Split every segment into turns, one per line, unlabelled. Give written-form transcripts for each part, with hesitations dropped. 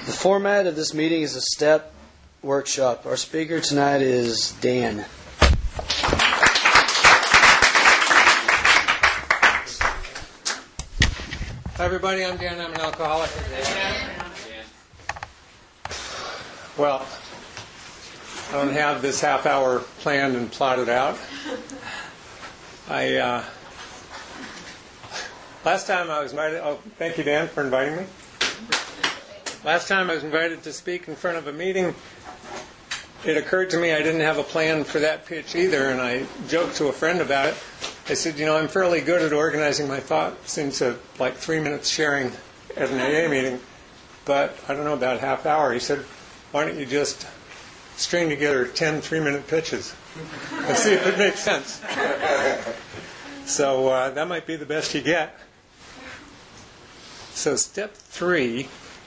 The format of this meeting is a STEP workshop. Our speaker tonight is Dan.
Hi everybody, I'm Dan. I'm an alcoholic. Well, I don't have this half hour planned and plotted out. Last time I was invited, thank you Dan for inviting me. Last time I was invited to speak in front of a meeting, it occurred to me I didn't have a plan for that pitch either, and I joked to a friend about it. I said, I'm fairly good at organizing my thoughts into like 3 minutes sharing at an AA meeting, but I don't know, about a half hour. He said, why don't you just string together 10 3-minute pitches and see if it makes sense. So that might be the best you get. So step 3,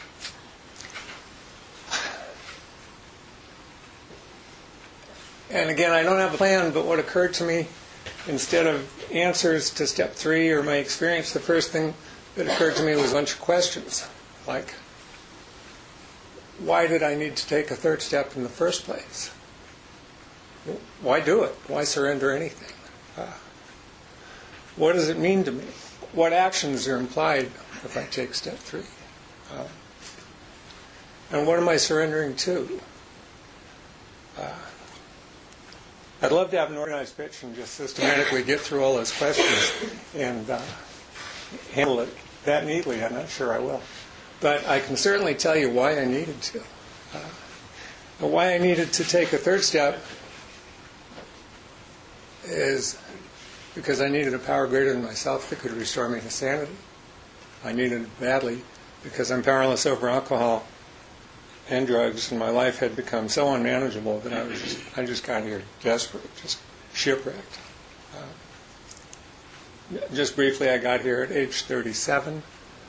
and again, I don't have a plan, but what occurred to me, instead of answers to step 3 or my experience, the first thing that occurred to me was a bunch of questions, like, why did I need to take a third step in the first place? Why do it? Why surrender anything? What does it mean to me? What actions are implied if I take step 3? And what am I surrendering to? I'd love to have an organized pitch and just systematically get through all those questions and handle it that neatly. I'm not sure I will. But I can certainly tell you why I needed to. Why I needed to take a third step is because I needed a power greater than myself that could restore me to sanity. I needed it badly because I'm powerless over alcohol and drugs, and my life had become so unmanageable that I just got here desperate, just shipwrecked. Just briefly, I got here at age 37.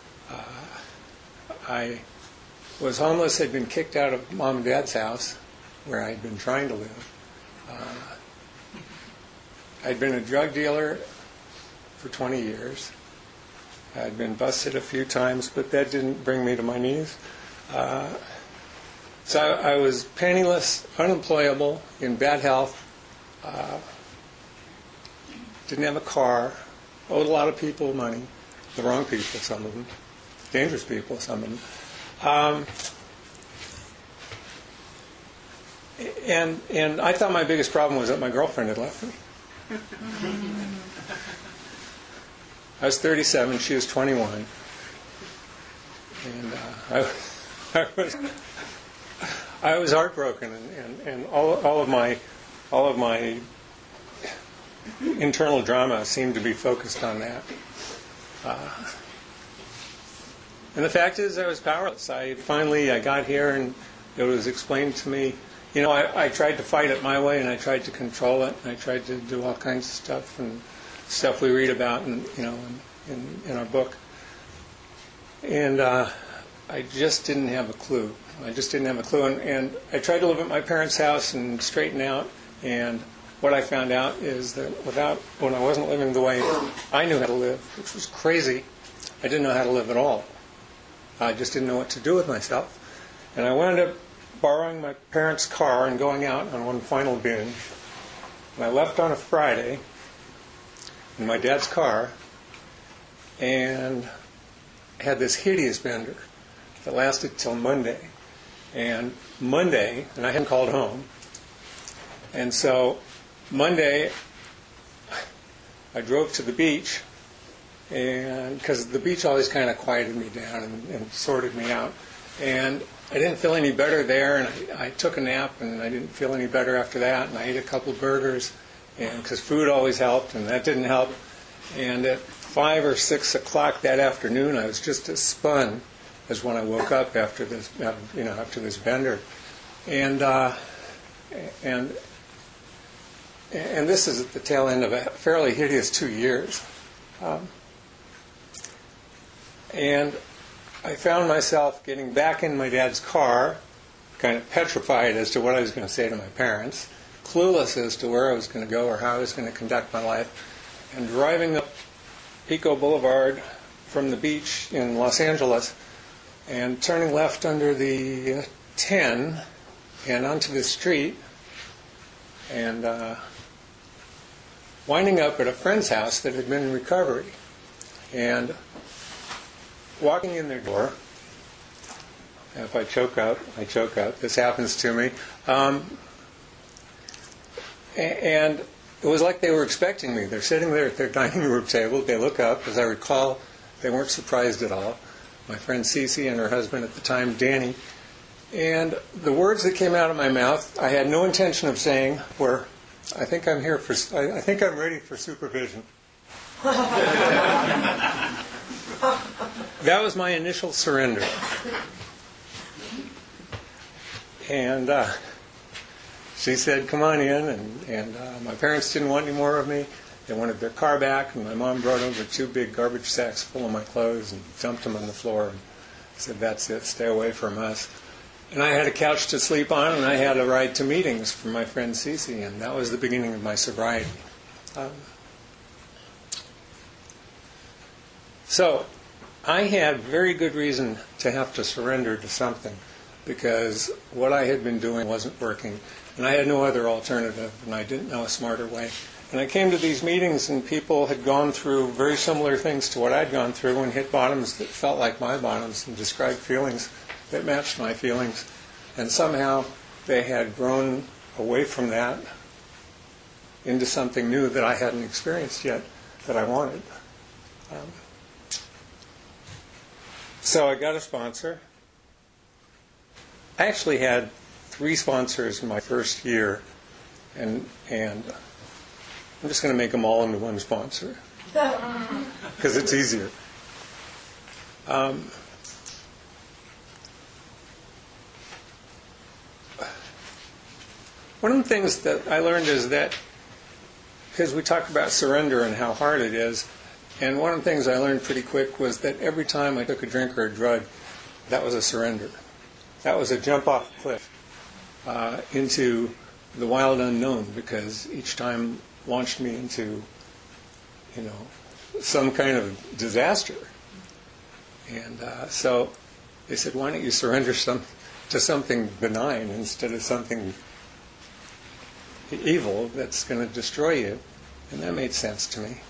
I was homeless, had been kicked out of Mom and Dad's house, where I had been trying to live. I'd been a drug dealer for 20 years. I'd been busted a few times, but that didn't bring me to my knees. So I was penniless, unemployable, in bad health, didn't have a car, owed a lot of people money, the wrong people, some of them, dangerous people, some of them. And I thought my biggest problem was that my girlfriend had left me. I was 37, she was 21, and I was heartbroken, and all of my internal drama seemed to be focused on that. And the fact is, I was powerless. I got here, and it was explained to me. I tried to fight it my way, and I tried to control it, and I tried to do all kinds of stuff and stuff we read about, in our book. And I just didn't have a clue. And I tried to live at my parents' house and straighten out. And what I found out is that when I wasn't living the way I knew how to live, which was crazy, I didn't know how to live at all. I just didn't know what to do with myself. And I wound up borrowing my parents' car and going out on one final binge. And I left on a Friday in my dad's car and had this hideous bender that lasted till Monday. And I hadn't called home. And so Monday, I drove to the beach, and because the beach always kind of quieted me down and sorted me out. And I didn't feel any better there, and I took a nap, and I didn't feel any better after that. And I ate a couple burgers, and because food always helped, and that didn't help. And at 5 or 6 o'clock that afternoon, I was just as spun as when I woke up after this bender. And this is at the tail end of a fairly hideous 2 years. And I found myself getting back in my dad's car, kind of petrified as to what I was going to say to my parents, clueless as to where I was going to go or how I was going to conduct my life, and driving up Pico Boulevard from the beach in Los Angeles and turning left under the 10 and onto the street, and winding up at a friend's house that had been in recovery. And walking in their door, if I choke up, I choke up. This happens to me. And it was like they were expecting me. They're sitting there at their dining room table. They look up. As I recall, they weren't surprised at all. My friend Cece and her husband at the time, Danny. And the words that came out of my mouth, I had no intention of saying, were, I think I'm ready for supervision. That was my initial surrender. And she said, come on in. And my parents didn't want any more of me. They wanted their car back. And my mom brought over 2 big garbage sacks full of my clothes and dumped them on the floor. And said, that's it, stay away from us. And I had a couch to sleep on, and I had a ride to meetings from my friend Cece. And that was the beginning of my sobriety. So I had very good reason to have to surrender to something, because what I had been doing wasn't working, and I had no other alternative, and I didn't know a smarter way. And I came to these meetings, and people had gone through very similar things to what I'd gone through, and hit bottoms that felt like my bottoms, and described feelings that matched my feelings. And somehow they had grown away from that into something new that I hadn't experienced yet, that I wanted. So I got a sponsor. I actually had 3 sponsors in my first year, and I'm just going to make them all into one sponsor because it's easier. One of the things that I learned is that, because we talk about surrender and how hard it is, and one of the things I learned pretty quick was that every time I took a drink or a drug, that was a surrender. That was a jump off a cliff into the wild unknown, because each time launched me into, some kind of disaster. And so they said, why don't you surrender to something benign instead of something evil that's going to destroy you? And that made sense to me.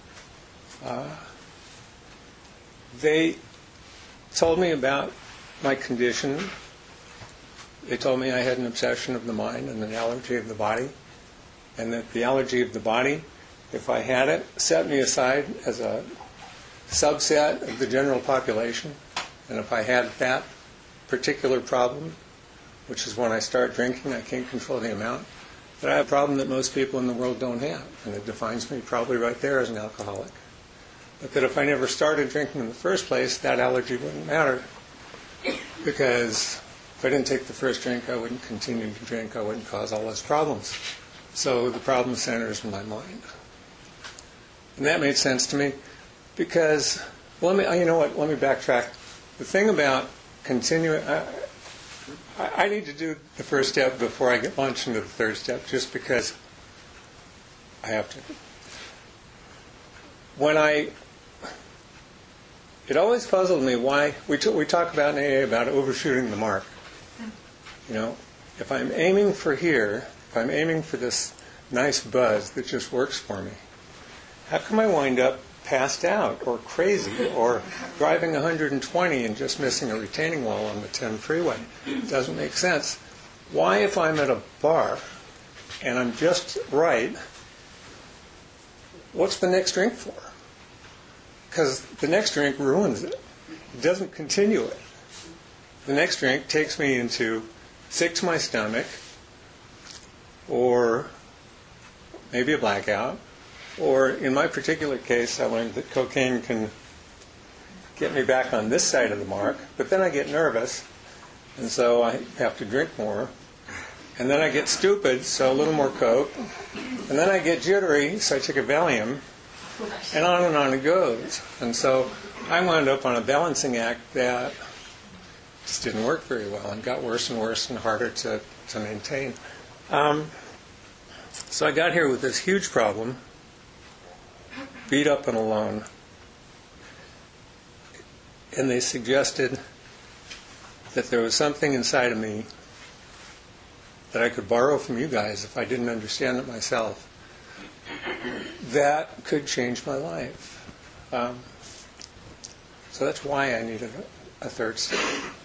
They told me about my condition. They told me I had an obsession of the mind and an allergy of the body, and that the allergy of the body, if I had it, set me aside as a subset of the general population. And if I had that particular problem, which is when I start drinking, I can't control the amount, that I have a problem that most people in the world don't have, and it defines me probably right there as an alcoholic. But that if I never started drinking in the first place, that allergy wouldn't matter, because if I didn't take the first drink, I wouldn't continue to drink, I wouldn't cause all those problems. So the problem centers in my mind. And that made sense to me, because, let me backtrack. The thing about continuing, I need to do the first step before I get launched into the third step, just because I have to. It always puzzled me why we talk about in AA about overshooting the mark. If I'm aiming for here, if I'm aiming for this nice buzz that just works for me, how come I wind up passed out or crazy or driving 120 and just missing a retaining wall on the 10 freeway? It doesn't make sense. Why, if I'm at a bar and I'm just right, what's the next drink for? Because the next drink ruins it. It doesn't continue it. The next drink takes me into sick to my stomach, or maybe a blackout, or in my particular case, I learned that cocaine can get me back on this side of the mark, but then I get nervous, and so I have to drink more, and then I get stupid, so a little more coke, and then I get jittery, so I take a Valium, and on it goes. And so I wound up on a balancing act that just didn't work very well and got worse and worse and harder to maintain. So I got here with this huge problem, beat up and alone. And they suggested that there was something inside of me that I could borrow from you guys if I didn't understand it myself, that could change my life. So that's why I needed a third step.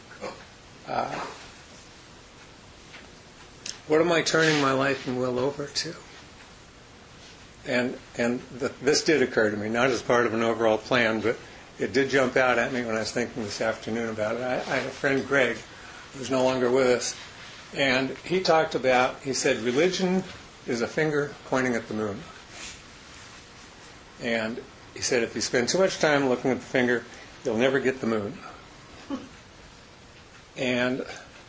What am I turning my life and will over to? And this did occur to me, not as part of an overall plan, but it did jump out at me when I was thinking this afternoon about it. I had a friend, Greg, who's no longer with us, and he said, religion is a finger pointing at the moon. And he said, if you spend too much time looking at the finger, you'll never get the moon. And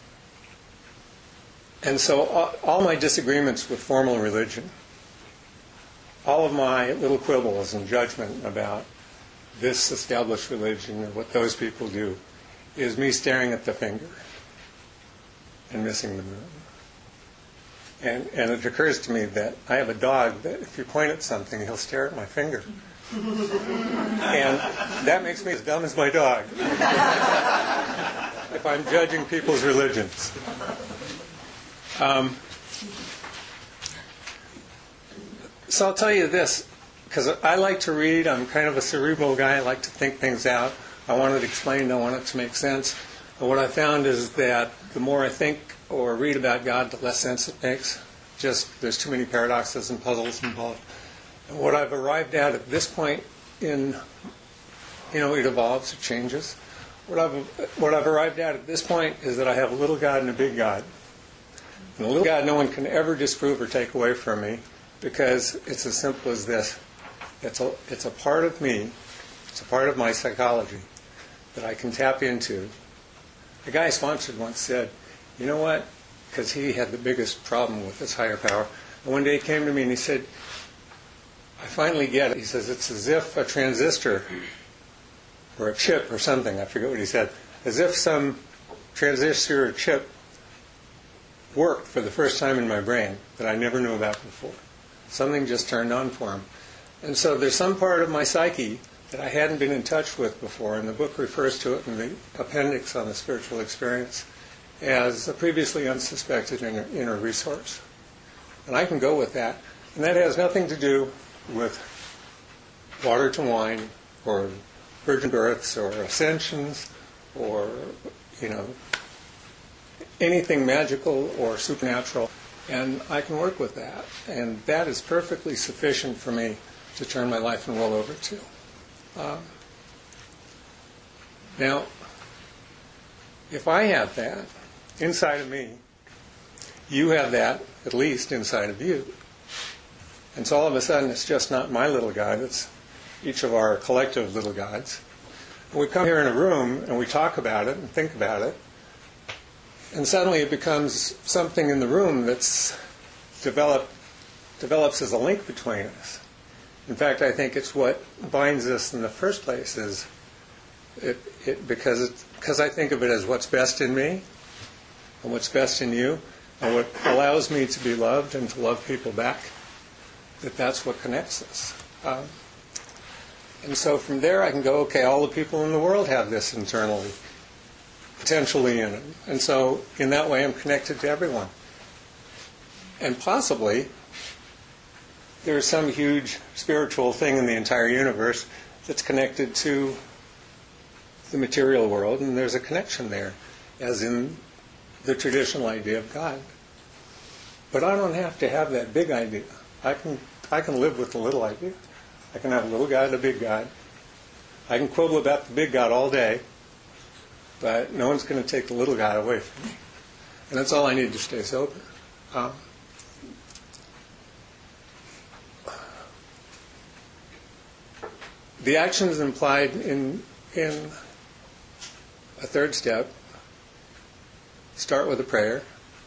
so all my disagreements with formal religion, all of my little quibbles and judgment about this established religion or what those people do, is me staring at the finger and missing the moon. And it occurs to me that I have a dog that if you point at something, he'll stare at my finger. And that makes me as dumb as my dog if I'm judging people's religions. So I'll tell you this, because I like to read. I'm kind of a cerebral guy. I like to think things out. I want it explained. I want it to make sense. But what I found is that the more I think or read about God, the less sense it makes. Just there's too many paradoxes and puzzles involved. And what I've arrived at this point it evolves, it changes. What I've arrived at this point is that I have a little God and a big God. And a little God no one can ever disprove or take away from me, because it's as simple as this. It's a part of me, it's a part of my psychology that I can tap into. The guy I sponsored once said, you know what? Because he had the biggest problem with this higher power. And one day he came to me and he said, I finally get it. He says, it's as if a transistor or a chip or something, I forget what he said, as if some transistor or chip worked for the first time in my brain that I never knew about before. Something just turned on for him. And so there's some part of my psyche that I hadn't been in touch with before, and the book refers to it in the appendix on the spiritual experience as a previously unsuspected inner resource. And I can go with that. And that has nothing to do with water to wine or virgin births or ascensions or, anything magical or supernatural. And I can work with that. And that is perfectly sufficient for me to turn my life and will over to. Now, if I have that inside of me, you have that at least inside of you. And so all of a sudden it's just not my little God, it's each of our collective little gods. And we come here in a room and we talk about it and think about it, and suddenly it becomes something in the room that's develops as a link between us. In fact, I think it's what binds us in the first place, is because I think of it as what's best in me and what's best in you, and what allows me to be loved and to love people back. That's what connects us. And so from there I can go, okay, all the people in the world have this internally, potentially in it. And so in that way I'm connected to everyone. And possibly there's some huge spiritual thing in the entire universe that's connected to the material world, and there's a connection there, as in the traditional idea of God. But I don't have to have that big idea. I can live with the little idea. I can have a little God and a big God. I can quibble about the big God all day, but no one's going to take the little God away from me. And that's all I need to stay sober. The actions implied in a third step start with a prayer.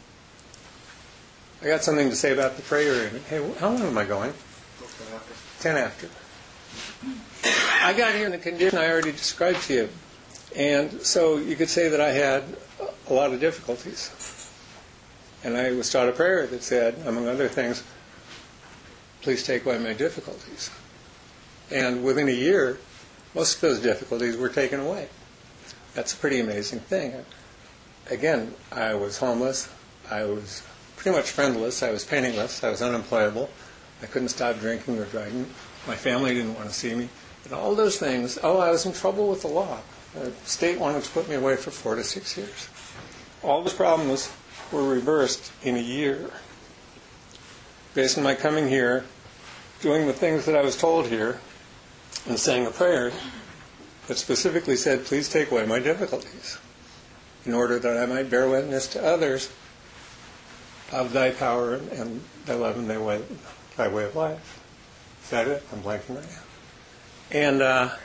I got something to say about the prayer. Hey, how long am I going? 10 after. I got here in the condition I already described to you. And so you could say that I had a lot of difficulties. And I was taught a prayer that said, among other things, please take away my difficulties. And within a year, most of those difficulties were taken away. That's a pretty amazing thing. again, I was homeless. I was pretty much friendless. I was penniless. I was unemployable. I couldn't stop drinking or driving. My family didn't want to see me. And all those things. Oh, I was in trouble with the law. The state wanted to put me away for 4 to 6 years. All those problems were reversed in a year. Based on my coming here, doing the things that I was told here, and saying a prayer that specifically said, please take away my difficulties, in order that I might bear witness to others of thy power and thy love and thy way of life. Is that it? I'm blanking right now. And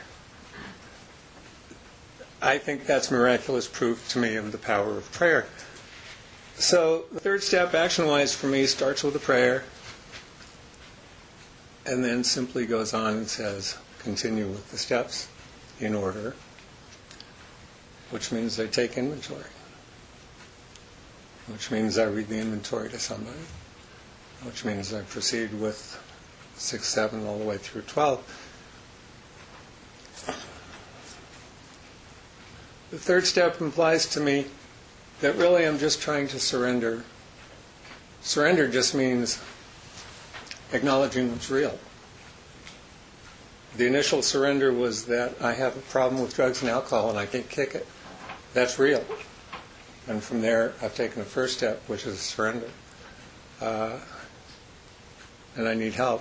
I think that's miraculous proof to me of the power of prayer. So the third step, action-wise, for me, starts with a prayer, and then simply goes on and says, continue with the steps in order, which means I take inventory, which means I read the inventory to somebody, which means I proceed with 6, 7, all the way through 12. The third step implies to me that really I'm just trying to surrender. Surrender just means acknowledging what's real. The initial surrender was that I have a problem with drugs and alcohol and I can't kick it. That's real. And from there, I've taken the first step, which is surrender. And I need help.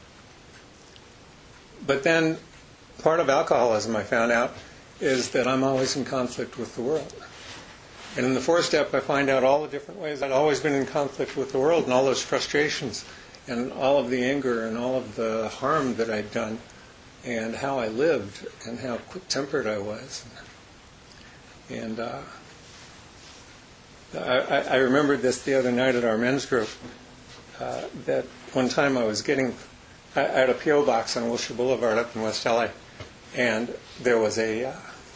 But then, part of alcoholism, I found out, is that I'm always in conflict with the world. And in the fourth step, I find out all the different ways I'd always been in conflict with the world, and all those frustrations, and all of the anger, and all of the harm that I'd done, and how I lived, and how quick-tempered I was. And I remembered this the other night at our men's group, that one time I had a P.O. box on Wilshire Boulevard up in West LA, and there was an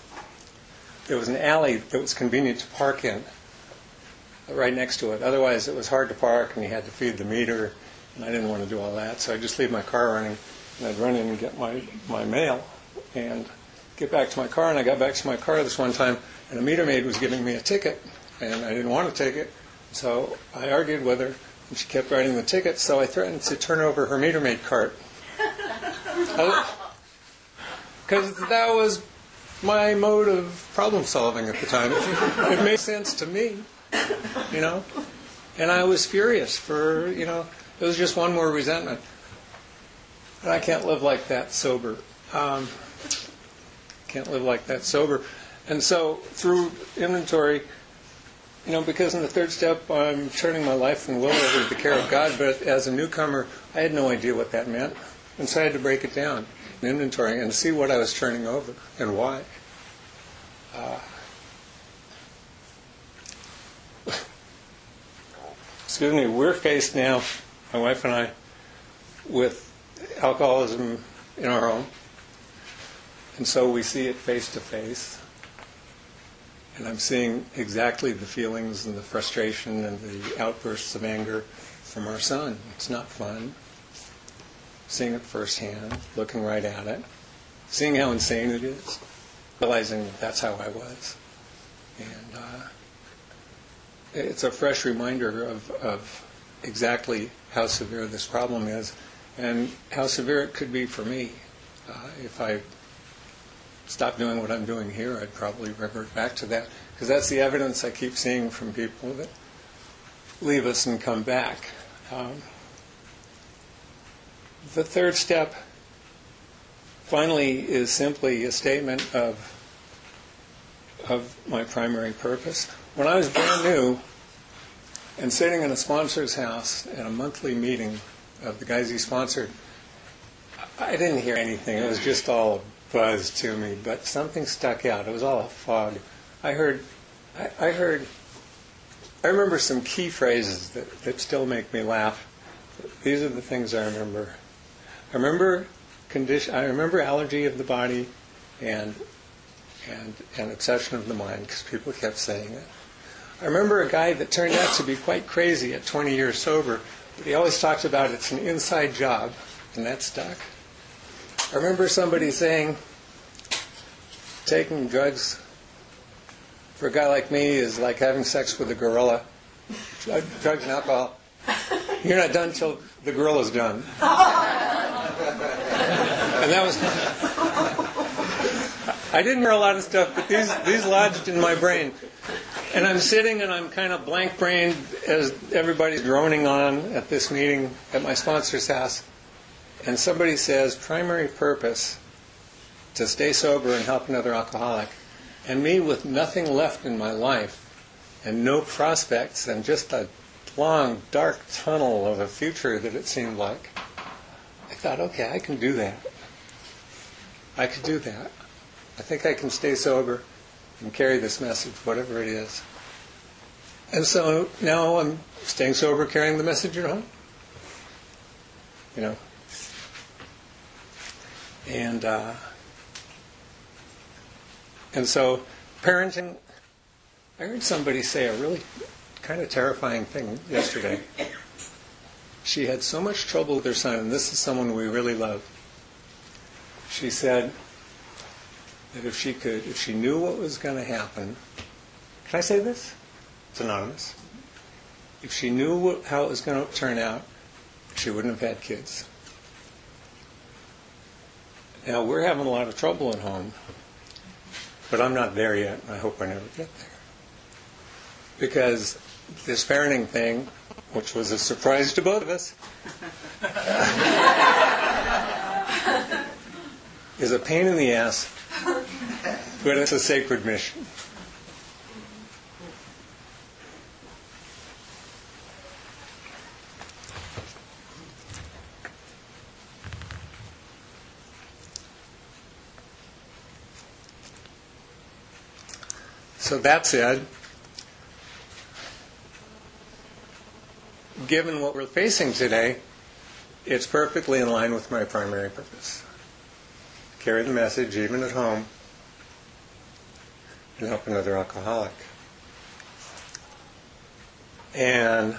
alley that was convenient to park in right next to it. Otherwise, it was hard to park, and you had to feed the meter, and I didn't want to do all that, so I'd just leave my car running, and I'd run in and get my mail and get back to my car. And I got back to my car this one time, and a meter maid was giving me a ticket, and I didn't want to take it, so I argued with her, and she kept writing the ticket, so I threatened to turn over her meter maid cart. Because that was my mode of problem solving at the time. It made sense to me, and I was furious for, it was just one more resentment. And I can't live like that sober. And so through inventory, because in the third step I'm turning my life and will over to the care of God, but as a newcomer, I had no idea what that meant. And so I had to break it down in inventory and see what I was turning over and why. We're faced now, my wife and I, with alcoholism in our home. And so we see it face to face. And I'm seeing exactly the feelings and the frustration and the outbursts of anger from our son. It's not fun. Seeing it firsthand, looking right at it, seeing how insane it is, realizing that that's how I was. And it's a fresh reminder of exactly how severe this problem is and how severe it could be for me. If I stopped doing what I'm doing here, I'd probably revert back to that, because that's the evidence I keep seeing from people that leave us and come back. The third step, finally, is simply a statement of my primary purpose. When I was brand new and sitting in a sponsor's house at a monthly meeting of the guys he sponsored, I didn't hear anything. It was just all buzz to me, but something stuck out. It was all a fog. I remember some key phrases that still make me laugh. These are the things I remember. I remember allergy of the body and obsession of the mind, because people kept saying it. I remember a guy that turned out to be quite crazy at 20 years sober, but he always talked about it's an inside job, and that stuck. I remember somebody saying taking drugs for a guy like me is like having sex with a gorilla. Drugs and alcohol. You're not done till the gorilla's done. And that was... I didn't hear a lot of stuff, but these lodged in my brain. And I'm sitting and I'm kind of blank-brained as everybody's droning on at this meeting at my sponsor's house. And somebody says, primary purpose, to stay sober and help another alcoholic. And me with nothing left in my life and no prospects and just a long, dark tunnel of a future that it seemed like. I thought, okay, I can do that. I could do that. I think I can stay sober and carry this message, whatever it is. And so now I'm staying sober, carrying the message at home. You know. And so parenting, I heard somebody say a really kind of terrifying thing yesterday. She had so much trouble with her son, and this is someone we really love. She said that if she knew what was going to happen, can I say this? It's anonymous. If she knew how it was going to turn out, she wouldn't have had kids. Now, we're having a lot of trouble at home, but I'm not there yet, and I hope I never get there. Because this parenting thing, which was a surprise to both of us, is a pain in the ass, but it's a sacred mission. So that said, given what we're facing today, it's perfectly in line with my primary purpose. Carry the message, even at home, and help another alcoholic. And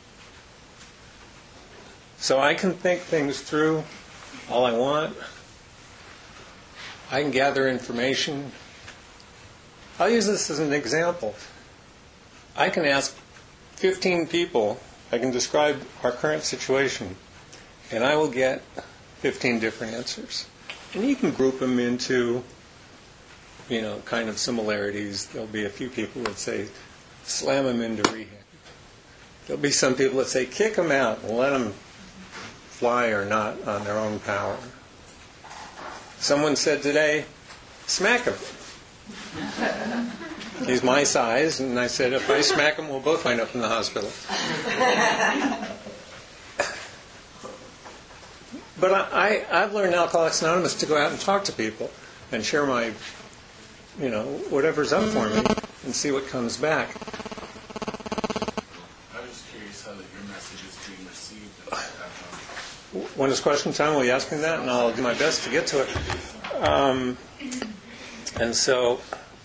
so I can think things through all I want. I can gather information. I'll use this as an example. I can ask 15 people, I can describe our current situation, and I will get 15 different answers. And you can group them into, kind of similarities. There'll be a few people that say, slam them into rehab. There'll be some people that say, kick them out and let them fly or not on their own power. Someone said today, smack him. He's my size, and I said, if I smack him, we'll both wind up in the hospital. But I've learned in Alcoholics Anonymous to go out and talk to people and share my, whatever's up for me and see what comes back.
I was curious how your message is being received.
When it's question time, will you ask me that? And I'll do my best to get to it. And so,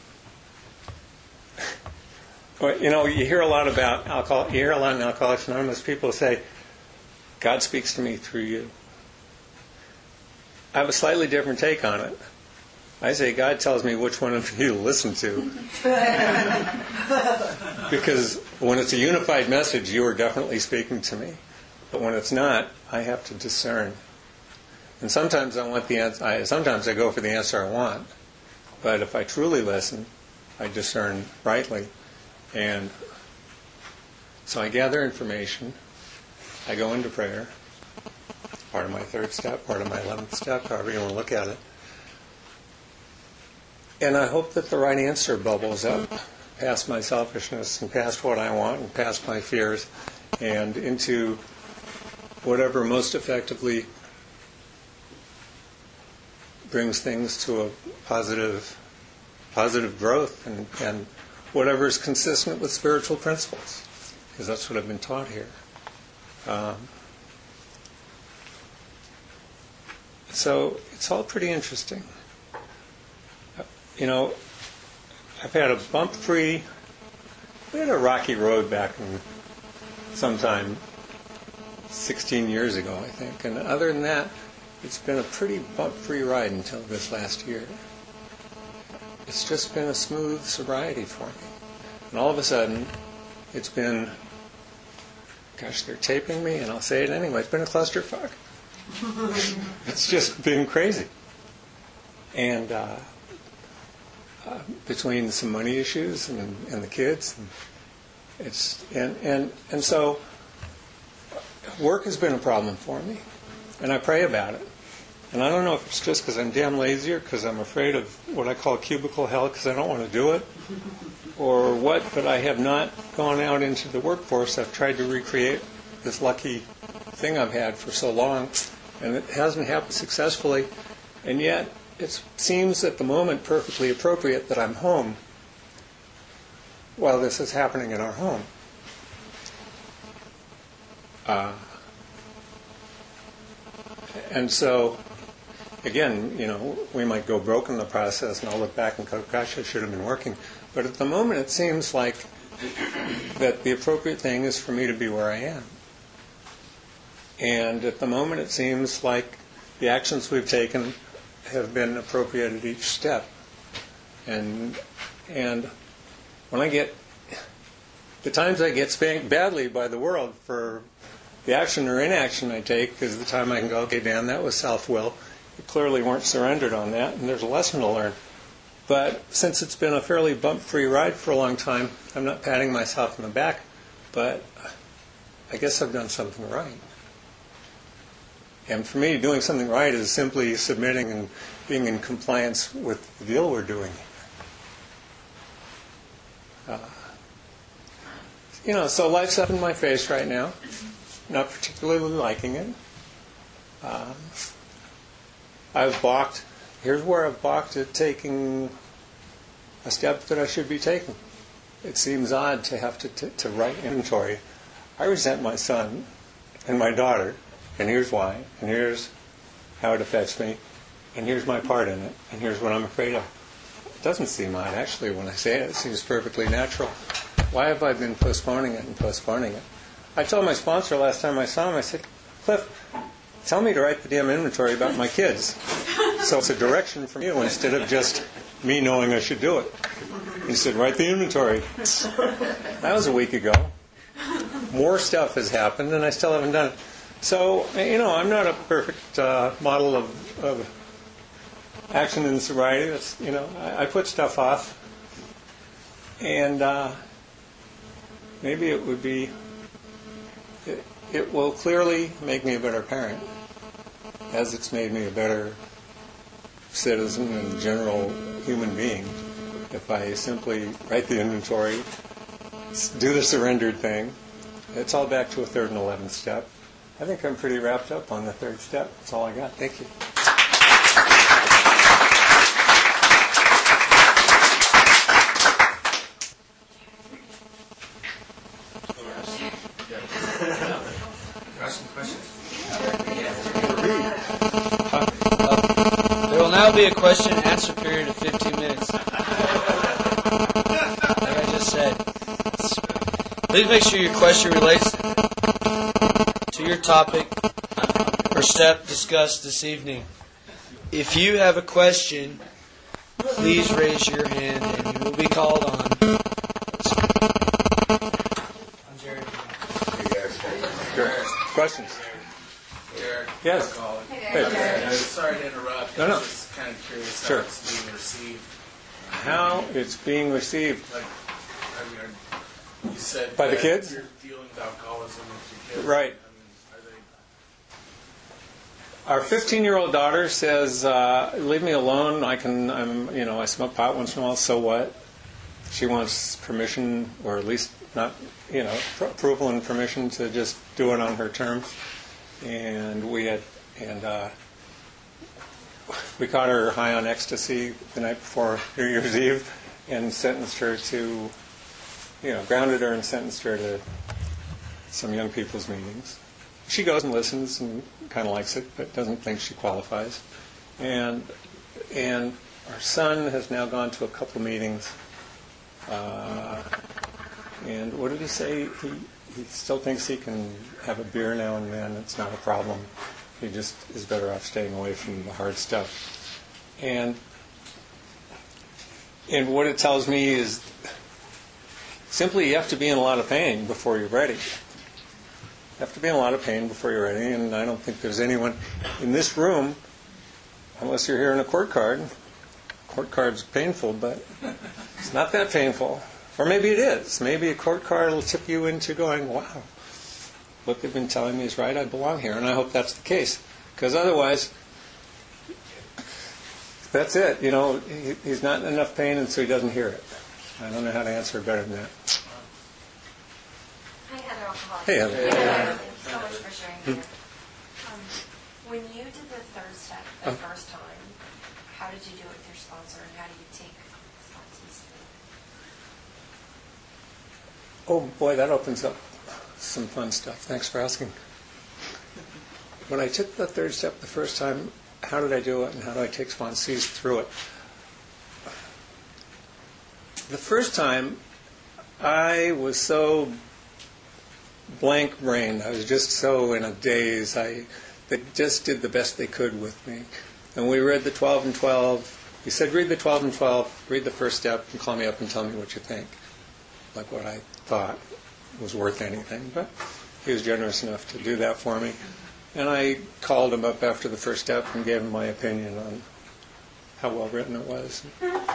you hear a lot about alcohol. You hear a lot in Alcoholics Anonymous. People say, "God speaks to me through you." I have a slightly different take on it. I say, God tells me which one of you to listen to. Because when it's a unified message, you are definitely speaking to me. But when it's not, I have to discern. And sometimes I want the answer. Sometimes I go for the answer I want. But if I truly listen, I discern rightly. And so I gather information. I go into prayer. Part of my third step, part of my 11th step, however you want to look at it. And I hope that the right answer bubbles up past my selfishness and past what I want and past my fears and into whatever most effectively brings things to a positive growth and whatever is consistent with spiritual principles, because that's what I've been taught here. So it's all pretty interesting. I've had a we had a rocky road back in sometime 16 years ago, I think. And other than that, it's been a pretty bump-free ride until this last year. it's just been a smooth sobriety for me. And all of a sudden, it's been, gosh, they're taping me, and I'll say it anyway, it's been a clusterfuck. It's just been crazy. And between some money issues and the kids, and so work has been a problem for me, and I pray about it. And I don't know if it's just because I'm damn lazy or because I'm afraid of what I call cubicle hell because I don't want to do it, or what, but I have not gone out into the workforce. I've tried to recreate this lucky thing I've had for so long, and it hasn't happened successfully, and yet it seems at the moment perfectly appropriate that I'm home while this is happening in our home. And so, again, we might go broke in the process, and I'll look back and go, gosh, I should have been working. But at the moment, it seems like that the appropriate thing is for me to be where I am. And at the moment, it seems like the actions we've taken have been appropriate at each step. And when I get, the times I get spanked badly by the world for the action or inaction I take is the time I can go, okay, Dan, that was self-will. You clearly weren't surrendered on that, and there's a lesson to learn. But since it's been a fairly bump-free ride for a long time, I'm not patting myself on the back, but I guess I've done something right. And for me, doing something right is simply submitting and being in compliance with the deal we're doing. So life's up in my face right now. Not particularly liking it. I've balked. Here's where I've balked at taking a step that I should be taking. It seems odd to have to write inventory. I resent my son and my daughter, and here's why, and here's how it affects me, and here's my part in it, and here's what I'm afraid of. It doesn't seem odd, actually, when I say it. It seems perfectly natural. Why have I been postponing it and postponing it? I told my sponsor last time I saw him, I said, Cliff, tell me to write the damn inventory about my kids. So it's a direction from you instead of just me knowing I should do it. He said, write the inventory. That was a week ago. More stuff has happened, and I still haven't done it. So, I'm not a perfect model of action in sobriety. That's, I put stuff off. And maybe it would be... It will clearly make me a better parent, as it's made me a better citizen and general human being. If I simply write the inventory, do the surrendered thing, it's all back to a third and 11th step. I think I'm pretty wrapped up on the third step. That's all I got. Thank you.
There will now be a question and answer period of 15 minutes. Like I just said. Please make sure your question relates to your topic or step discussed this evening. If you have a question, please raise your hand and you will be called on. I'm Jared.
Questions?
Derek?
Yes.
Hey. Sorry to interrupt.
No.
I'm just kind of curious
Sure.
how it's being received.
How it's being received.
You said
By the
that
kids?
You're dealing with alcoholism with your kids.
Right.
Are they...
Our 15-year-old daughter says, leave me alone. I smoke pot once in a while, so what? She wants permission, or at least not, approval and permission to just do it on her terms. And we caught her high on ecstasy the night before New Year's Eve and sentenced her to, grounded her and sentenced her to some young people's meetings. She goes and listens and kind of likes it, but doesn't think she qualifies. And our son has now gone to a couple of meetings. And what did he say? He still thinks he can have a beer now and then. It's not a problem. He just is better off staying away from the hard stuff. And And what it tells me is simply you have to be in a lot of pain before you're ready. You have to be in a lot of pain before you're ready, and I don't think there's anyone in this room, unless you're here in a court card. Court card's painful, but it's not that painful. Or maybe it is. Maybe a court card will tip you into going, wow, what they've been telling me is right, I belong here, and I hope that's the case. Because otherwise, that's it. You know, he's not in enough pain, and so he doesn't hear it. I don't know how to answer it better than that.
Hi, Heather Alcoholic.
Hey, Heather.
Thank you so much for sharing here. When you did the third step the first time, how did you do it with your sponsor, and how do you take sponsors through?
Oh, boy, that opens up some fun stuff. Thanks for asking. When I took the third step the first time, how did I do it, and how do I take sponsees through it? The first time, I was so blank-brained. I was just so in a daze. They just did the best they could with me. And we read the 12 and 12. He said, read the 12 and 12, read the first step, and call me up and tell me what you think. Like what I thought was worth anything. But he was generous enough to do that for me. And I called him up after the first step and gave him my opinion on how well written it was.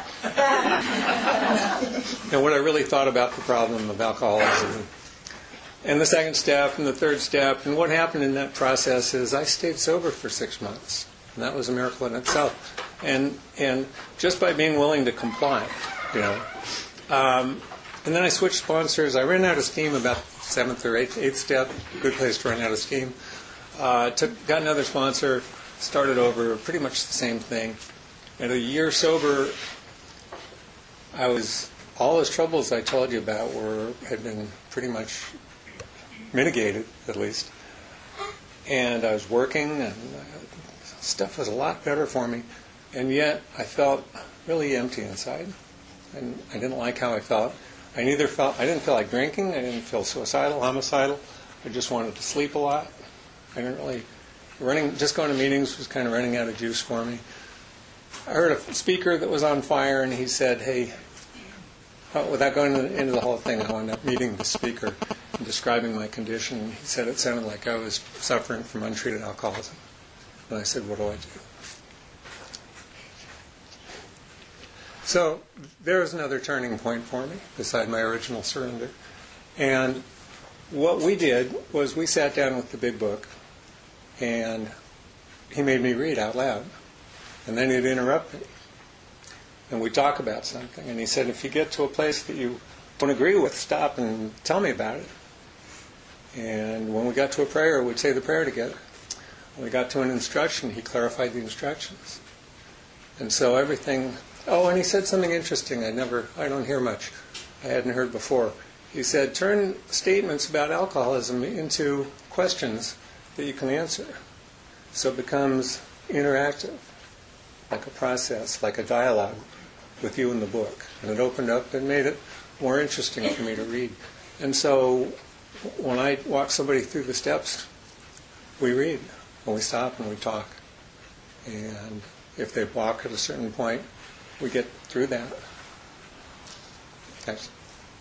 And what I really thought about the problem of alcoholism. And the second step and the third step. And what happened in that process is I stayed sober for 6 months. And that was a miracle in itself. And just by being willing to comply, you know. And then I switched sponsors. I ran out of steam about 7th or 8th step. Good place to run out of steam. Got another sponsor, started over, pretty much the same thing. And a year sober, all those troubles I told you about had been pretty much mitigated, at least. And I was working, and stuff was a lot better for me. And yet, I felt really empty inside. And I didn't like how I felt. I didn't feel like drinking. I didn't feel suicidal, homicidal. I just wanted to sleep a lot. I didn't really, just going to meetings was kind of running out of juice for me. I heard a speaker that was on fire, and he said, hey, without going into the whole thing, I wound up meeting the speaker and describing my condition. He said it sounded like I was suffering from untreated alcoholism. And I said, what do I do? So there was another turning point for me, beside my original surrender. And what we did was we sat down with the big book, and he made me read out loud. And then he'd interrupt me. And we'd talk about something. And he said, if you get to a place that you don't agree with, stop and tell me about it. And when we got to a prayer, we'd say the prayer together. When we got to an instruction, he clarified the instructions. And so everything... Oh, and he said something interesting I don't hear much. I hadn't heard before. He said, turn statements about alcoholism into questions that you can answer. So it becomes interactive, like a process, like a dialogue with you in the book. And it opened up and made it more interesting for me to read. And so when I walk somebody through the steps, we read, and we stop and we talk. And if they walk at a certain point, we get through that. Thanks.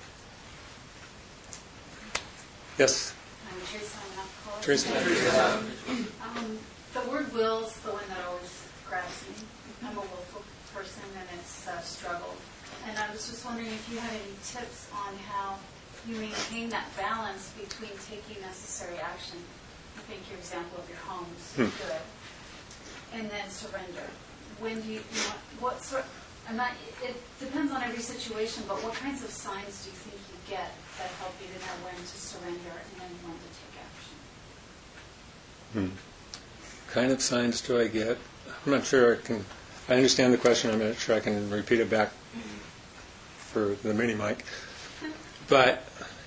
Yes?
I'm Teresa. I'm an alcoholic.
Teresa.
The word will is the one that always grabs me. I'm a willful person, and it's a struggle. And I was just wondering if you had any tips on how you maintain that balance between taking necessary action. I think your example of your home is good. And then surrender. When do you what sort? It depends on every situation, but what kinds of signs do you think you get that help you to know when to surrender and then when to take action?
Kind of signs do I get? I'm not sure I understand the question. I'm not sure I can repeat it back for the mini mic. But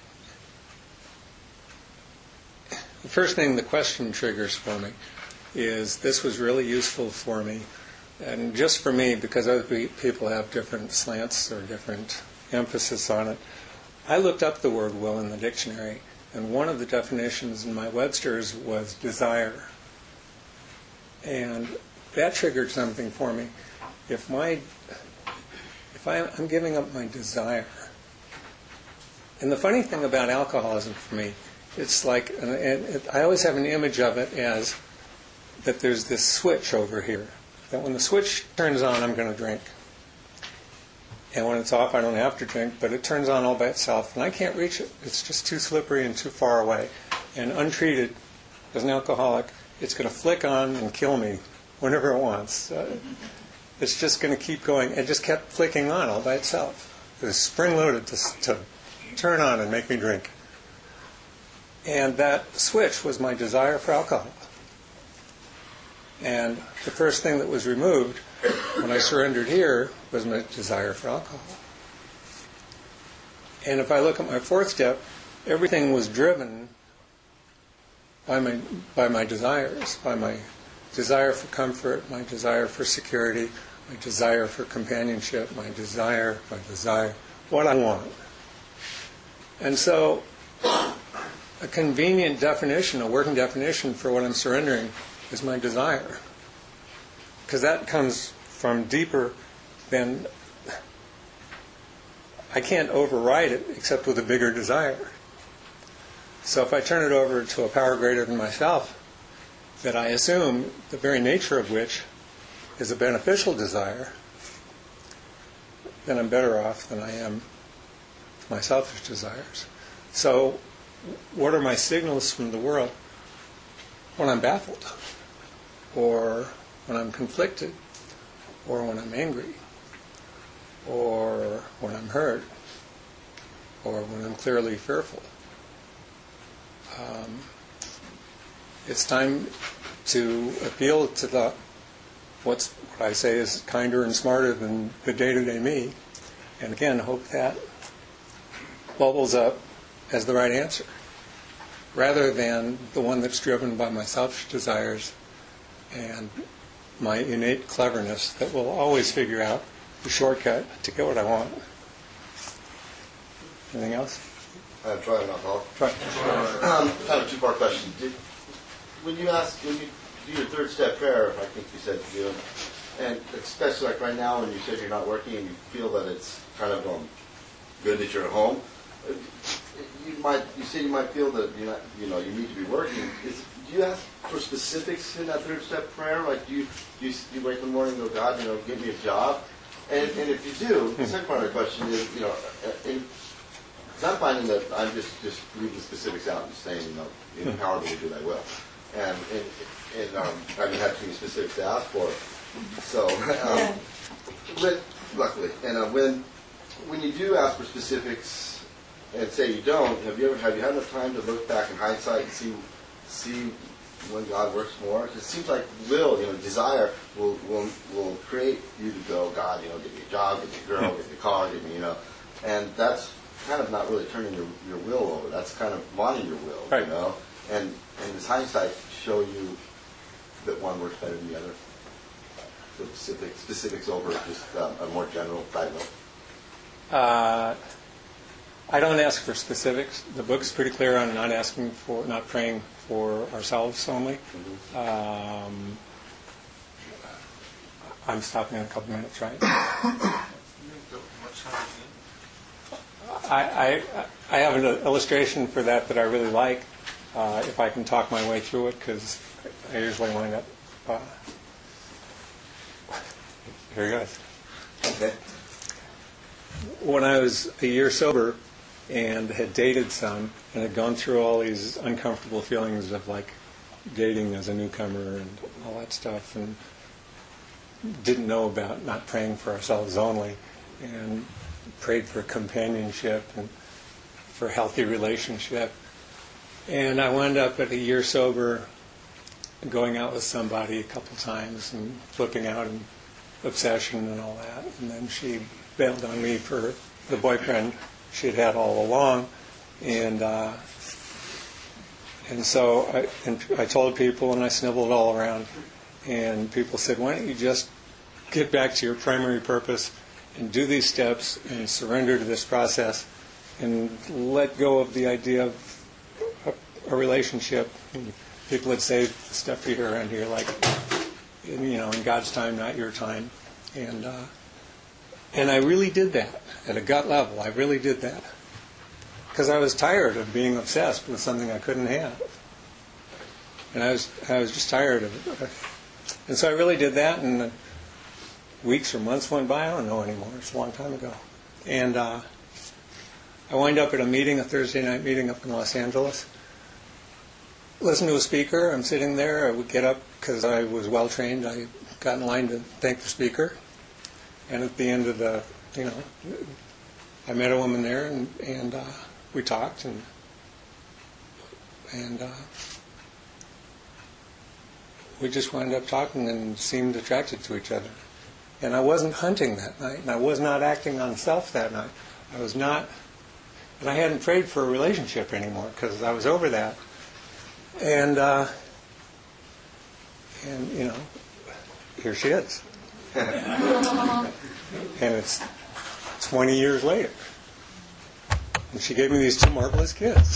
the first thing the question triggers for me is this was really useful for me. And just for me, because other people have different slants or different emphasis on it, I looked up the word will in the dictionary, and one of the definitions in my Webster's was desire. And that triggered something for me. If if I'm giving up my desire. And the funny thing about alcoholism for me, it's like, I always have an image of it as that there's this switch over here. That when the switch turns on, I'm going to drink. And when it's off, I don't have to drink, but it turns on all by itself. And I can't reach it. It's just too slippery and too far away. And untreated, as an alcoholic, it's going to flick on and kill me whenever it wants. It's just going to keep going. It just kept flicking on all by itself. It was spring-loaded to turn on and make me drink. And that switch was my desire for alcohol. And the first thing that was removed when I surrendered here was my desire for alcohol. And if I look at my fourth step, everything was driven by my desires, by my desire for comfort, my desire for security, my desire for companionship, my desire, what I want. And so a convenient definition, a working definition for what I'm surrendering is my desire. Because that comes from deeper than, I can't override it except with a bigger desire. So if I turn it over to a power greater than myself, that I assume the very nature of which is a beneficial desire, then I'm better off than I am with my selfish desires. So what are my signals from the world? When I'm baffled, or when I'm conflicted, or when I'm angry, or when I'm hurt, or when I'm clearly fearful. It's time to appeal to what I say is kinder and smarter than the day-to-day me, and again, hope that bubbles up as the right answer, rather than the one that's driven by my selfish desires and my innate cleverness that will always figure out the shortcut to get what I want. Anything else?
I'm trying not to.
Try.
Kind of a two-part question. When you do your third step prayer, I think you said to do, and especially like right now when you said you're not working and you feel that it's kind of good that you're at home, you say you might feel that you're not, you need to be working. Do you ask for specifics in that third step prayer? Like do you wake in the morning and go, God, give me a job? And if you do, the second part of the question is, because I'm finding that I'm just leaving the specifics out and just saying, empower me to do thy will. And I didn't have too many specifics to ask for. So, luckily. And when you do ask for specifics and say you don't, have you had enough time to look back in hindsight and see when God works more? It seems like will, desire will create you to go, God, give me a job, give me a girl, give me a car, give me, and that's kind of not really turning your will over. That's kind of wanting your will,
right.
And does hindsight show you that one works better than the other? The specifics over just a more general title?
I don't ask for specifics. The book's pretty clear on not praying for ourselves only.
Mm-hmm.
I'm stopping in a couple minutes, right? I have an illustration for that I really like, if I can talk my way through it, because I usually wind up... here it goes.
Okay.
When I was a year sober and had dated some and had gone through all these uncomfortable feelings of like dating as a newcomer and all that stuff, and didn't know about not praying for ourselves only, and prayed for companionship and for a healthy relationship. And I wound up at a year sober going out with somebody a couple times and flipping out and obsession and all that. And then she bailed on me for the boyfriend she'd had all along. And so I told people, and I snibbled all around. And people said, why don't you just get back to your primary purpose and do these steps and surrender to this process and let go of the idea of a relationship. And people would say stuff to her around here like, in God's time, not your time. And And I really did that at a gut level. I really did that. Because I was tired of being obsessed with something I couldn't have. And I was just tired of it. And so I really did that, and weeks or months went by. I don't know anymore. It's a long time ago. And I wind up at a meeting, a Thursday night meeting up in Los Angeles. Listen to a speaker. I'm sitting there. I would get up because I was well trained. I got in line to thank the speaker. And at the end of the, I met a woman there, and we talked, and we just wound up talking and seemed attracted to each other. And I wasn't hunting that night, and I was not acting on self that night. I was not, and I hadn't prayed for a relationship anymore because I was over that. And here she is. And it's 20 years later. And she gave me these 2 marvelous kids.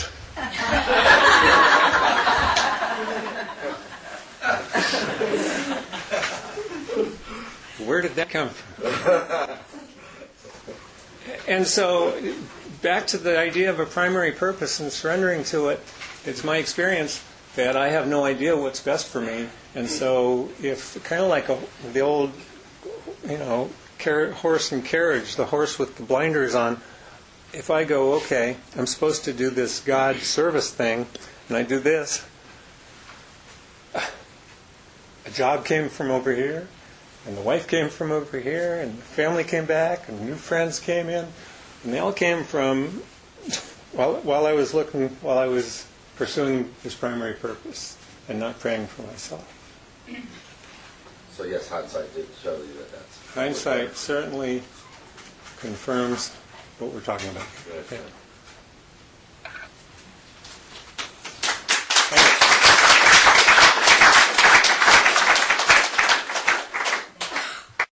Where did that come from? And so, back to the idea of a primary purpose and surrendering to it, it's my experience that I have no idea what's best for me. And so, if kind of like the old, horse and carriage, the horse with the blinders on, if I go, okay, I'm supposed to do this God service thing, and I do this, a job came from over here, and the wife came from over here, and the family came back, and new friends came in, and they all came from while I was pursuing this primary purpose and not praying for myself.
So yes, hindsight did show you that that's...
Hindsight certainly confirms what we're talking about.
Good.
Yeah.